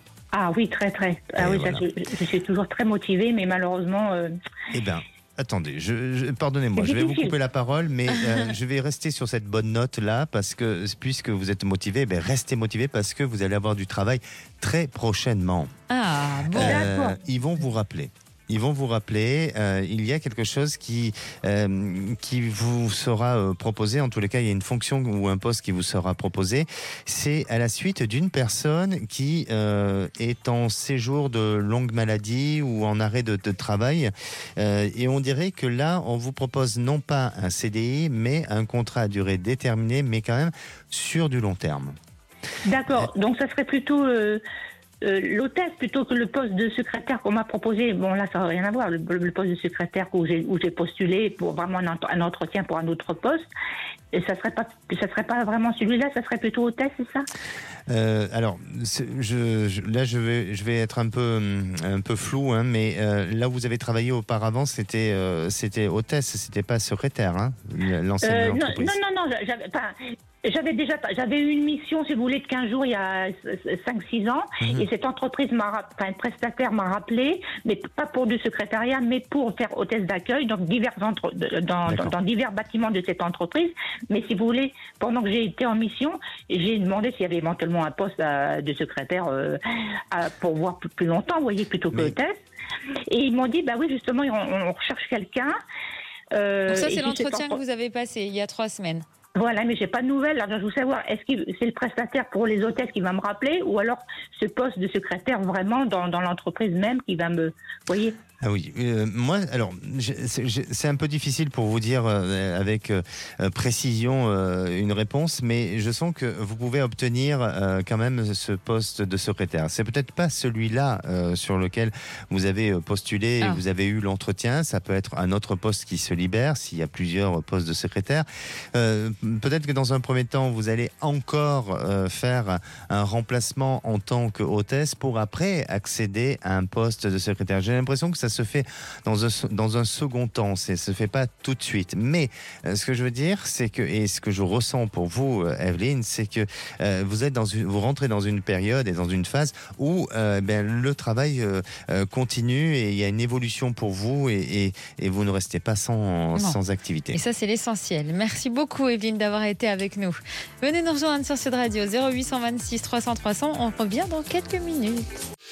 Ah oui, très très. Ah Et oui, voilà. ça, je, je suis toujours très motivée, mais malheureusement. Euh... Eh bien, attendez, je, je, pardonnez-moi, C'est je vais vous difficile. couper la parole, mais euh, je vais rester sur cette bonne note-là, parce que puisque vous êtes motivé, ben restez motivé parce que vous allez avoir du travail très prochainement. Ah, bon. Euh, D'accord. ils vont vous rappeler. Ils vont vous rappeler, euh, il y a quelque chose qui, euh, qui vous sera euh, proposé, en tous les cas il y a une fonction ou un poste qui vous sera proposé, c'est à la suite d'une personne qui euh, est en séjour de longue maladie ou en arrêt de, de travail, euh, et on dirait que là on vous propose non pas un C D I mais un contrat à durée déterminée, mais quand même sur du long terme. D'accord. Donc ça serait plutôt euh, euh, l'hôtesse plutôt que le poste de secrétaire qu'on m'a proposé. Bon là ça n'a rien à voir. Le, le poste de secrétaire où j'ai où j'ai postulé pour vraiment un, un entretien pour un autre poste. Et ça serait pas ça serait pas vraiment celui-là. Ça serait plutôt hôtesse, c'est ça ? Euh, alors, c'est- je, je- là, je vais, je vais être un peu, un peu flou, hein, mais euh, là où vous avez travaillé auparavant, c'était, euh, c'était hôtesse, c'était pas secrétaire, hein, l'ancienne Euh, non, entreprise. non, non, non, j'avais, enfin, j'avais déjà, j'avais eu une mission, si vous voulez, de quinze jours il y a cinq six ans, Mhm. et cette entreprise m'a, ra- enfin, un prestataire m'a rappelé, mais pas pour du secrétariat, mais pour faire hôtesse d'accueil, donc divers entre, dans, dans, D'accord. dans divers bâtiments de cette entreprise. Mais si vous voulez, pendant que j'ai été en mission, j'ai demandé s'il y avait éventuellement un poste à- de secrétaire euh, à, pour voir plus, plus longtemps, vous voyez, plutôt que Mais- hôtesse. Et ils m'ont dit, bah oui, justement, on, on recherche quelqu'un. Euh, Donc ça, et c'est si l'entretien cet que entre- vous avez passé il y a trois semaines. Voilà, mais j'ai pas de nouvelles. Alors, je veux savoir, est-ce que c'est le prestataire pour les hôtesses qui va me rappeler, ou alors ce poste de secrétaire vraiment dans, dans l'entreprise même qui va me, vous voyez? Ah oui, euh, moi, alors, j'ai- c'est j'ai- c'est un peu difficile pour vous dire euh, avec euh, précision euh, une réponse, mais je sens que vous pouvez obtenir euh, quand même ce poste de secrétaire. C'est peut-être pas celui-là euh, sur lequel vous avez postulé, et Ah. vous avez eu l'entretien. Ça peut être un autre poste qui se libère s'il y a plusieurs postes de secrétaire. Euh, peut-être que dans un premier temps, vous allez encore euh, faire un remplacement en tant que hôtesse pour après accéder à un poste de secrétaire. J'ai l'impression que ça se fait dans un, dans un second temps, ça se fait pas tout de suite. Mais euh, ce que je veux dire, c'est que, et ce que je ressens pour vous, euh, Evelyne, c'est que euh, vous êtes dans une, vous rentrez dans une période et dans une phase où euh, ben, le travail euh, euh, continue et il y a une évolution pour vous et, et, et vous ne restez pas sans, sans activité. Et ça, c'est l'essentiel. Merci beaucoup, Evelyne, d'avoir été avec nous. Venez nous rejoindre sur Sud Radio, zéro huit cent vingt-six trois cents trois cents. On revient dans quelques minutes.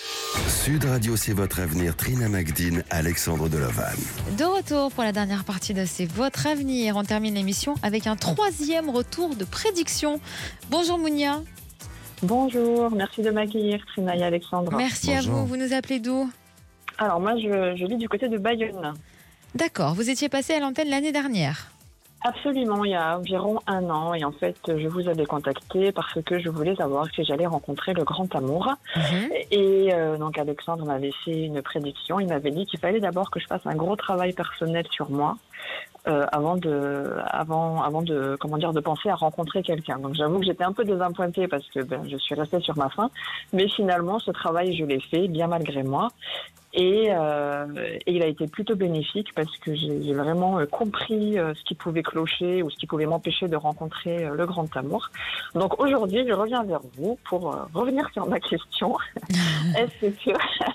Sud Radio, c'est votre avenir. Trina Magdine, Alexandre Delovan. De retour pour la dernière partie de C'est votre avenir. On termine l'émission avec un troisième retour de prédiction. Bonjour Mounia. Bonjour, merci de m'accueillir, Trina et Alexandre. Merci Bonjour. à vous. Vous nous appelez d'où ? Alors moi, je, je vis du côté de Bayonne. D'accord. Vous étiez passé à l'antenne l'année dernière. Absolument, il y a environ un an. Et en fait, je vous avais contacté parce que je voulais savoir si j'allais rencontrer le grand amour. Mhm. Et euh, donc Alexandre m'avait fait une prédiction. Il m'avait dit qu'il fallait d'abord que je fasse un gros travail personnel sur moi. Euh, avant de, avant, avant de, comment dire, de penser à rencontrer quelqu'un. Donc j'avoue que j'étais un peu désappointée parce que ben, je suis restée sur ma faim, mais finalement ce travail je l'ai fait bien malgré moi. Et, euh, et il a été plutôt bénéfique parce que j'ai j'ai vraiment euh, compris euh, ce qui pouvait clocher ou ce qui pouvait m'empêcher de rencontrer euh, le grand amour. Donc aujourd'hui, je reviens vers vous pour euh, revenir sur ma question. Est-ce que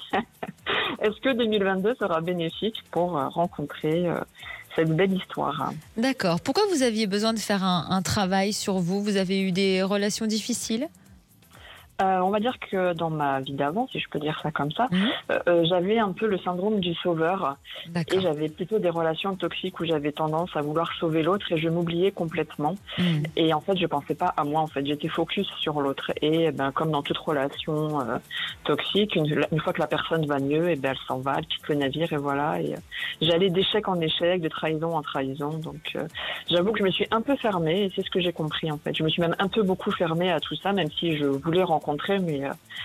est-ce que deux mille vingt-deux sera bénéfique pour euh, rencontrer euh, cette belle histoire? D'accord. Pourquoi vous aviez besoin de faire un, un travail sur vous ? Vous avez eu des relations difficiles ? Euh, on va dire que dans ma vie d'avant, si je peux dire ça comme ça, Mhm. euh, euh, j'avais un peu le syndrome du sauveur et D'accord. j'avais plutôt des relations toxiques où j'avais tendance à vouloir sauver l'autre et je m'oubliais complètement. Mhm. Et en fait, je pensais pas à moi. En fait, j'étais focus sur l'autre. Et ben, comme dans toute relation euh, toxique, une, une fois que la personne va mieux, et ben elle s'en va, elle quitte le navire et voilà. Et euh, j'allais d'échec en échec, de trahison en trahison. Donc, euh, j'avoue que je me suis un peu fermée et c'est ce que j'ai compris en fait. Je me suis même un peu beaucoup fermée à tout ça, même si je voulais rencontrer, mais euh,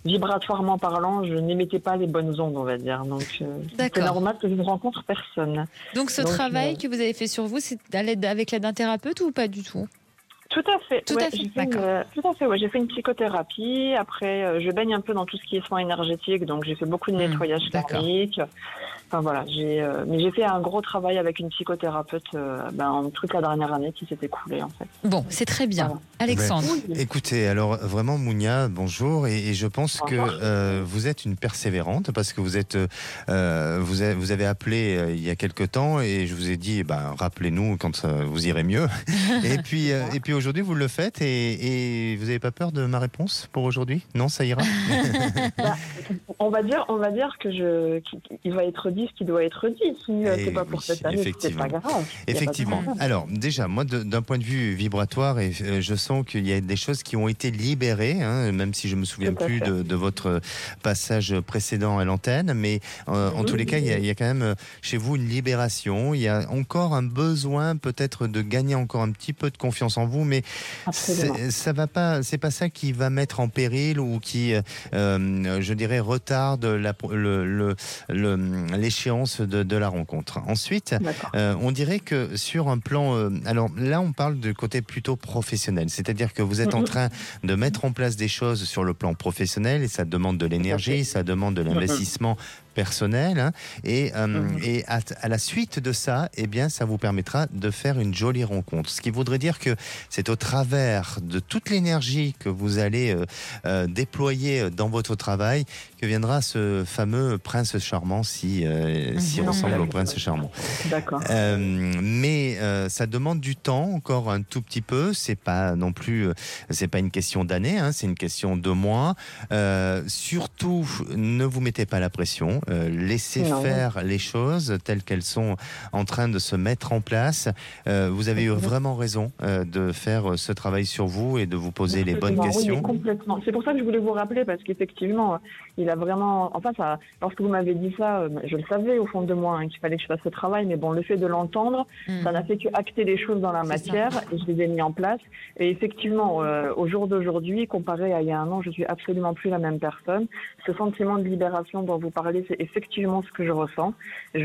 vibratoirement parlant, je n'émettais pas les bonnes ondes, on va dire. Donc, euh, c'est normal que je ne rencontre personne. Donc, ce Donc, travail euh... que vous avez fait sur vous, c'est à l'aide, avec l'aide d'un thérapeute ou pas du tout ? Tout à fait. Tout ouais, à fait. J'ai fait une, euh, tout à fait. Ouais, j'ai fait une psychothérapie. Après, euh, je baigne un peu dans tout ce qui est soins énergétiques, donc j'ai fait beaucoup de nettoyage mmh, thermique. Enfin voilà, j'ai, euh, mais j'ai fait un gros travail avec une psychothérapeute euh, ben, toute la dernière année qui s'est écoulée en fait. Bon, c'est très bien. Voilà. Alexandre. Ben, écoutez, alors vraiment Mounia, bonjour, et, et je pense bonjour. que euh, vous êtes une persévérante parce que vous êtes, euh, vous, avez, vous avez appelé euh, il y a quelque temps et je vous ai dit, ben, rappelez-nous quand euh, vous irez mieux. et puis, euh, et puis aujourd'hui vous le faites et, et vous n'avez pas peur de ma réponse pour aujourd'hui ? Non, ça ira. bah, on va dire, on va dire que je, qu'il va être dit ce qui doit être dit. Si euh, c'est pas pour oui, cette année, c'est pas grave. Effectivement. Pas Alors déjà, moi, de, d'un point de vue vibratoire, et euh, je sens qu'il y a des choses qui ont été libérées, hein, même si je me souviens plus de, de votre passage précédent à l'antenne, mais euh, en oui, tous les cas, il y, a, il y a quand même chez vous une libération. Il y a encore un besoin, peut-être, de gagner encore un petit peu de confiance en vous, mais c'est, ça va pas. C'est pas ça qui va mettre en péril ou qui, euh, je dirais, retarde la, le, le, le, l'échéance de, de la rencontre. Ensuite, euh, on dirait que sur un plan... Euh, alors là, on parle du côté plutôt professionnel. C'est-à-dire que vous êtes en train de mettre en place des choses sur le plan professionnel et ça demande de l'énergie, ça demande de l'investissement personnel. Hein, et euh, mmh. et à, à la suite de ça, eh bien, ça vous permettra de faire une jolie rencontre. Ce qui voudrait dire que c'est au travers de toute l'énergie que vous allez euh, euh, déployer dans votre travail que viendra ce fameux prince charmant si, euh, mmh. si on ressemble au prince charmant. D'accord. Euh, mais euh, ça demande du temps, encore un tout petit peu. C'est pas non plus, euh, c'est pas une question d'années, hein, c'est une question de mois. Euh, surtout, ne vous mettez pas la pression. Euh, laissez non. faire les choses telles qu'elles sont en train de se mettre en place. Euh, vous avez eu vraiment raison euh, de faire ce travail sur vous et de vous poser les bonnes questions. Oui, complètement. C'est pour ça que je voulais vous rappeler parce qu'effectivement, il a vraiment. Enfin, ça, lorsque vous m'avez dit ça, je le savais au fond de moi hein, qu'il fallait que je fasse ce travail, mais bon, le fait de l'entendre, mmh. ça n'a fait que acter les choses dans la C'est matière ça. Et je les ai mis en place. Et effectivement, euh, au jour d'aujourd'hui, comparé à il y a un an, je suis absolument plus la même personne. Ce sentiment de libération dont vous parlez, c'est effectivement ce que je ressens.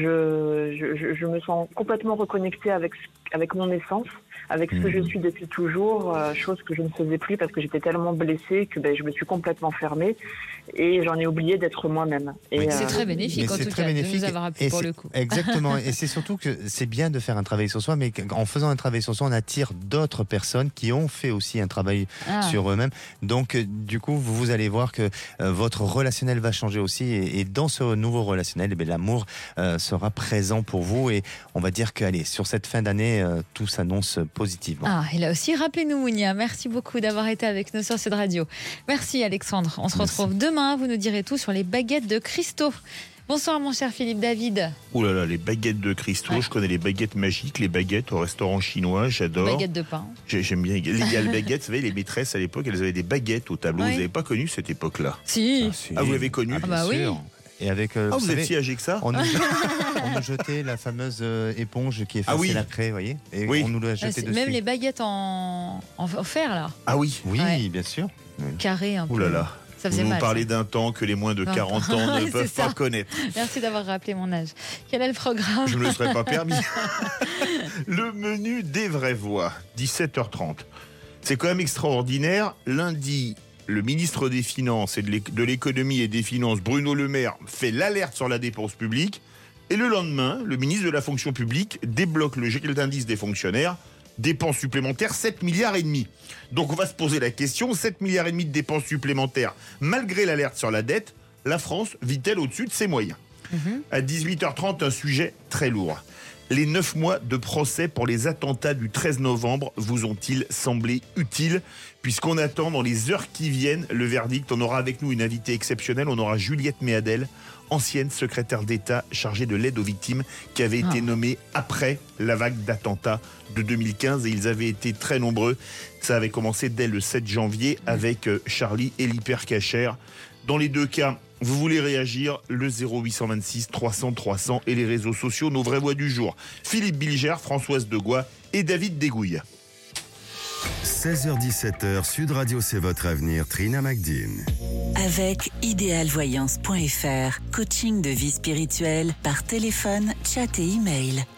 Je, je, je me sens complètement reconnectée avec, avec mon essence, avec ce que je suis depuis toujours, euh, chose que je ne faisais plus parce que j'étais tellement blessée que ben, je me suis complètement fermée et j'en ai oublié d'être moi-même. Et, oui, euh, c'est très bénéfique en tout cas de nous avoir appelé pour le coup. Exactement, et c'est surtout que c'est bien de faire un travail sur soi, mais en faisant un travail sur soi, on attire d'autres personnes qui ont fait aussi un travail ah. sur eux-mêmes. Donc du coup, vous allez voir que euh, votre relationnel va changer aussi et, et dans ce nouveau relationnel, eh bien, l'amour euh, sera présent pour vous et on va dire que allez, sur cette fin d'année, euh, tout s'annonce positivement. Ah, et là aussi, rappelez-nous Mounia, merci beaucoup d'avoir été avec nous sur Sud Radio. Merci Alexandre, on se retrouve merci. demain, vous nous direz tout sur les baguettes de Christo. Bonsoir mon cher Philippe David. Ouh là là, les baguettes de Christo, ouais. Je connais les baguettes magiques, les baguettes au restaurant chinois, j'adore. Les baguettes de pain. J'aime bien. Les, les baguettes, vous savez, les maîtresses à l'époque, elles avaient des baguettes au tableau. Ouais. Vous n'avez pas connu cette époque-là ? Si. Ah, si. Ah vous l'avez connu ? Ah bah oui. Et avec, euh, ah, vous, vous êtes savez, si âgé que ça. On nous, on nous jetait la fameuse euh, éponge qui effaçait ah oui. la craie, vous voyez. Et oui. on nous l'a jeté ah, dessus. Même les baguettes en, en fer, là. Ah oui. Oui, ouais. bien sûr. Carré un peu. Ouh là là. Ça faisait vous mal, nous parlez ça. d'un temps que les moins de quarante ans ne peuvent ça. pas connaître. Merci d'avoir rappelé mon âge. Quel est le programme ? Je ne me le serais pas permis. Le menu des vraies voix, dix-sept heures trente. C'est quand même extraordinaire. Lundi, le ministre des Finances et de l'économie et des Finances, Bruno Le Maire, fait l'alerte sur la dépense publique. Et le lendemain, le ministre de la fonction publique débloque le gel d'indice des fonctionnaires. Dépenses supplémentaires, sept milliards et demi. Donc on va se poser la question, sept milliards et demi de dépenses supplémentaires, malgré l'alerte sur la dette, la France vit-elle au-dessus de ses moyens ? mmh. À dix-huit heures trente, un sujet très lourd. Les neuf mois de procès pour les attentats du treize novembre vous ont-ils semblé utiles ? Puisqu'on attend dans les heures qui viennent le verdict, on aura avec nous une invitée exceptionnelle, on aura Juliette Méadel, ancienne secrétaire d'État chargée de l'aide aux victimes, qui avait été nommée après la vague d'attentats de deux mille quinze et ils avaient été très nombreux. Ça avait commencé dès le sept janvier avec Charlie et l'hypercacher. Dans les deux cas, vous voulez réagir, le zéro huit cent vingt-six trois cents trois cents et les réseaux sociaux, nos vraies voix du jour. Philippe Bilger, Françoise Degois et David Degouille. seize heures dix-sept heures, Sud Radio, c'est votre avenir. Trina Magdine. Avec idéal voyance point f r, coaching de vie spirituelle par téléphone, chat et email.